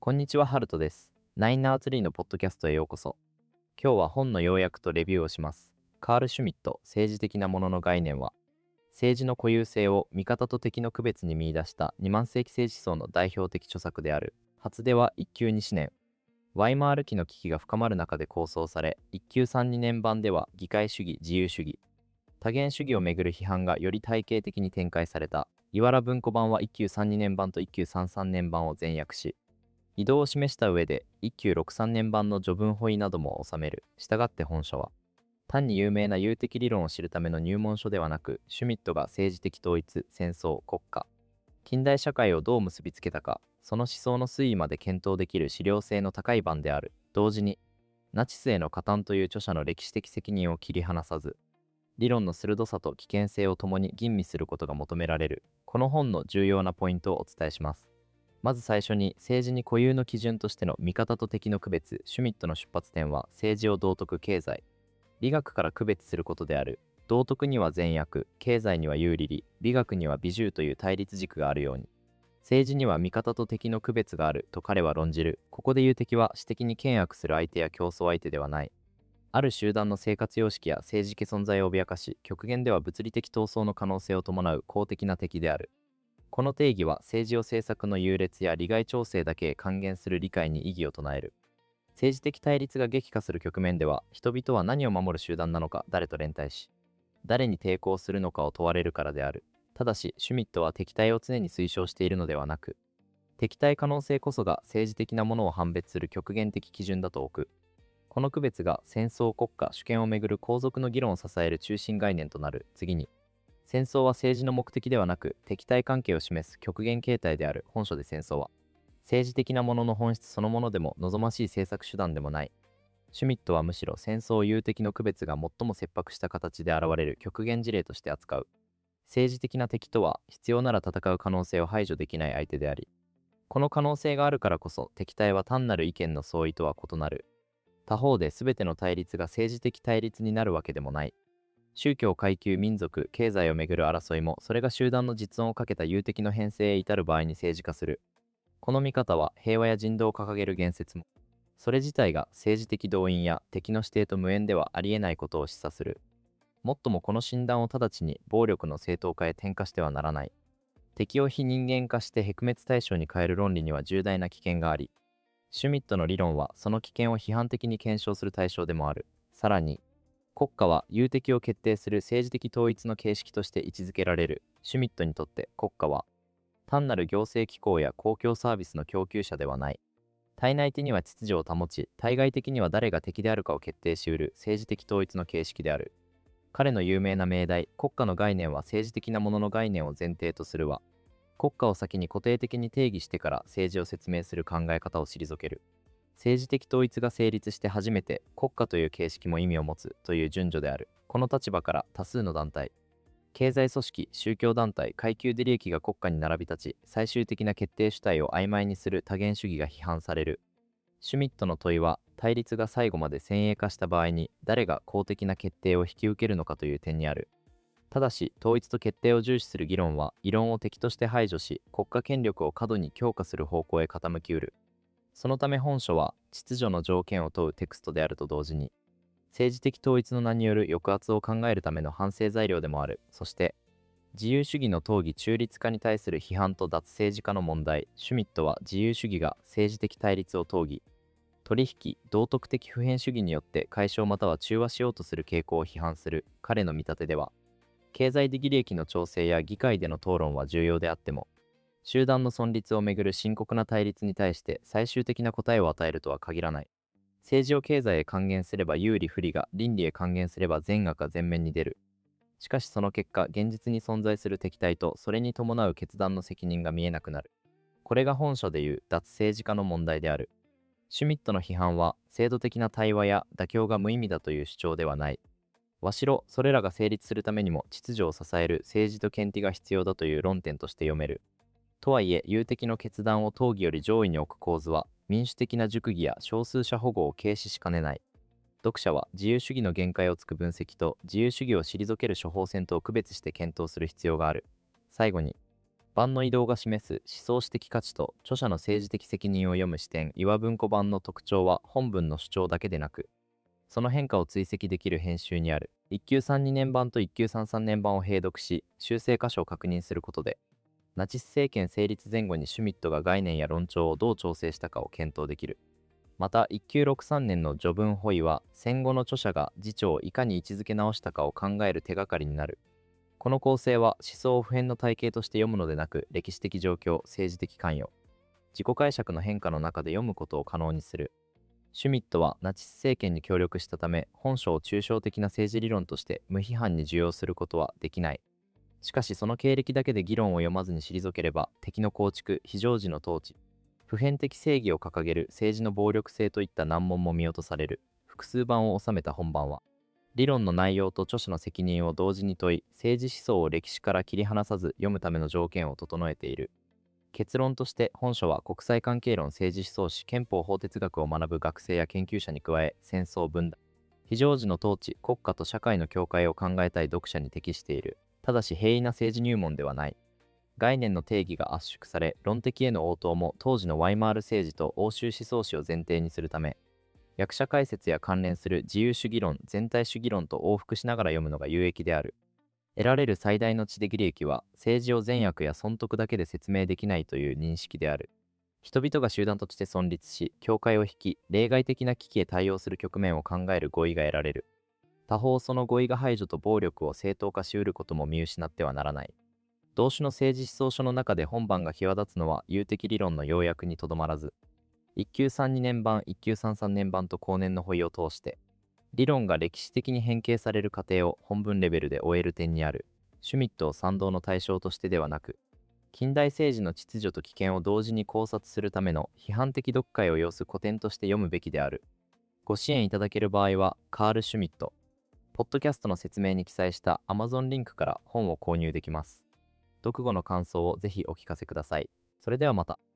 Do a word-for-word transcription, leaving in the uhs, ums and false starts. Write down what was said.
こんにちは、ハルトです。ナインナーツリーのポッドキャストへようこそ。今日は本の要約とレビューをします。カール・シュミット、政治的なものの概念は、政治の固有性を味方と敵の区別に見出したにまん世紀政治思想の代表的著作である。初では一級にしねん。ワイマール期の危機が深まる中で構想され、一級さんにねん版では議会主義、自由主義、多元主義をめぐる批判がより体系的に展開された。岩良文庫版は一級さんにねん版と一級さんさんねん版を全訳し、移動を示した上で一級ろくさんねん版の序文補意なども収める。したがって本書は単に有名な有的理論を知るための入門書ではなく、シュミットが政治的統一、戦争、国家、近代社会をどう結びつけたか、その思想の推移まで検討できる資料性の高い版である。同時にナチスへの加担という著者の歴史的責任を切り離さず、理論の鋭さと危険性をともに吟味することが求められる。この本の重要なポイントをお伝えします。まず最初に、政治に固有の基準としての味方と敵の区別。シュミットの出発点は政治を道徳、経済、美学から区別することである。道徳には善悪、経済には有利利、美学には美従という対立軸があるように、政治には味方と敵の区別があると彼は論じる。ここで言う敵は私的に険悪する相手や競争相手ではない。ある集団の生活様式や政治的存在を脅かし、極限では物理的闘争の可能性を伴う公的な敵である。この定義は政治を政策の優劣や利害調整だけへ還元する理解に異議を唱える。政治的対立が激化する局面では、人々は何を守る集団なのか、誰と連帯し、誰に抵抗するのかを問われるからである。ただし、シュミットは敵対を常に推奨しているのではなく、敵対可能性こそが政治的なものを判別する極限的基準だと置く。この区別が戦争、国家、主権をめぐる皇族の議論を支える中心概念となる。次に、戦争は政治の目的ではなく敵対関係を示す極限形態である。本書で戦争は政治的なものの本質そのものでも望ましい政策手段でもない。シュミットはむしろ戦争を有敵の区別が最も切迫した形で現れる極限事例として扱う。政治的な敵とは必要なら戦う可能性を排除できない相手であり、この可能性があるからこそ敵対は単なる意見の相違とは異なる。他方で全ての対立が政治的対立になるわけでもない。宗教、階級、民族、経済をめぐる争いも、それが集団の実存をかけた有敵の編成へ至る場合に政治化する。この見方は平和や人道を掲げる言説も、それ自体が政治的動員や敵の指定と無縁ではありえないことを示唆する。もっともこの診断を直ちに暴力の正当化へ転化してはならない。敵を非人間化して撲滅対象に変える論理には重大な危険があり、シュミットの理論はその危険を批判的に検証する対象でもある。さらに、国家は有敵を決定する政治的統一の形式として位置づけられる。シュミットにとって国家は単なる行政機構や公共サービスの供給者ではない。対内的には秩序を保ち、対外的には誰が敵であるかを決定し得る政治的統一の形式である。彼の有名な命題、国家の概念は政治的なものの概念を前提とするは、国家を先に固定的に定義してから政治を説明する考え方を退ける。政治的統一が成立して初めて国家という形式も意味を持つという順序である。この立場から多数の団体、経済組織、宗教団体、階級で利益が国家に並び立ち、最終的な決定主体を曖昧にする多元主義が批判される。シュミットの問いは、対立が最後まで先鋭化した場合に誰が公的な決定を引き受けるのかという点にある。ただし、統一と決定を重視する議論は、異論を敵として排除し、国家権力を過度に強化する方向へ傾きうる。そのため本書は秩序の条件を問うテクストであると同時に、政治的統一の名による抑圧を考えるための反省材料でもある。そして、自由主義の討議中立化に対する批判と脱政治化の問題。シュミットは自由主義が政治的対立を討議、取引、道徳的普遍主義によって解消または中和しようとする傾向を批判する。彼の見立てでは、経済的利益の調整や議会での討論は重要であっても、集団の存立をめぐる深刻な対立に対して最終的な答えを与えるとは限らない。政治を経済へ還元すれば有利不利が、倫理へ還元すれば善悪が前面に出る。しかしその結果、現実に存在する敵対とそれに伴う決断の責任が見えなくなる。これが本書でいう脱政治化の問題である。シュミットの批判は、制度的な対話や妥協が無意味だという主張ではない。わしろ、それらが成立するためにも秩序を支える政治と権利が必要だという論点として読める。とはいえ、有敵の決断を討議より上位に置く構図は、民主的な熟議や少数者保護を軽視しかねない。読者は自由主義の限界をつく分析と自由主義を退ける処方箋とを区別して検討する必要がある。最後に、 版の移動が示す思想史的価値と著者の政治的責任を読む視点岩文庫版の特徴は本文の主張だけでなく、その変化を追跡できる編集にある。いっ級さんじゅうにねん版といっ級さんじゅうさんねん版を併読し、修正箇所を確認することで、ナチス政権成立前後にシュミットが概念や論調をどう調整したかを検討できる。また、いっ級ろくじゅうさんねんの序文ホイは、戦後の著者が自著をいかに位置づけ直したかを考える手がかりになる。この構成は思想を普遍の体系として読むのでなく、歴史的状況、政治的関与、自己解釈の変化の中で読むことを可能にする。シュミットはナチス政権に協力したため、本書を抽象的な政治理論として無批判に受容することはできない。しかしその経歴だけで議論を読まずに退ければ、敵の構築、非常時の統治、普遍的正義を掲げる政治の暴力性といった難問も見落とされる。複数版を収めた本版は、理論の内容と著者の責任を同時に問い、政治思想を歴史から切り離さず読むための条件を整えている。結論として本書は国際関係論、政治思想史、憲法法哲学を学ぶ学生や研究者に加え、戦争分断、非常時の統治、国家と社会の境界を考えたい読者に適している。ただし平易な政治入門ではない。概念の定義が圧縮され、論的への応答も当時のワイマール政治と欧州思想史を前提にするため、役者解説や関連する自由主義論、全体主義論と往復しながら読むのが有益である。得られる最大の知的利益は、政治を善悪や損得だけで説明できないという認識である。人々が集団として存立し、境界を引き、例外的な危機へ対応する局面を考える合意が得られる。他方、その合意が排除と暴力を正当化しうることも見失ってはならない。同種の政治思想書の中で本版が際立つのは、有的理論の要約にとどまらず、いっ級さんじゅうにねん版、いっ級さんじゅうさんねん版と後年のホイを通して、理論が歴史的に変形される過程を本文レベルで終える点にある。シュミットを賛同の対象としてではなく、近代政治の秩序と危険を同時に考察するための批判的読解を要す古典として読むべきである。ご支援いただける場合は、カール・シュミット、ポッドキャストの説明に記載した Amazon リンクから本を購入できます。読後の感想をぜひお聞かせください。それではまた。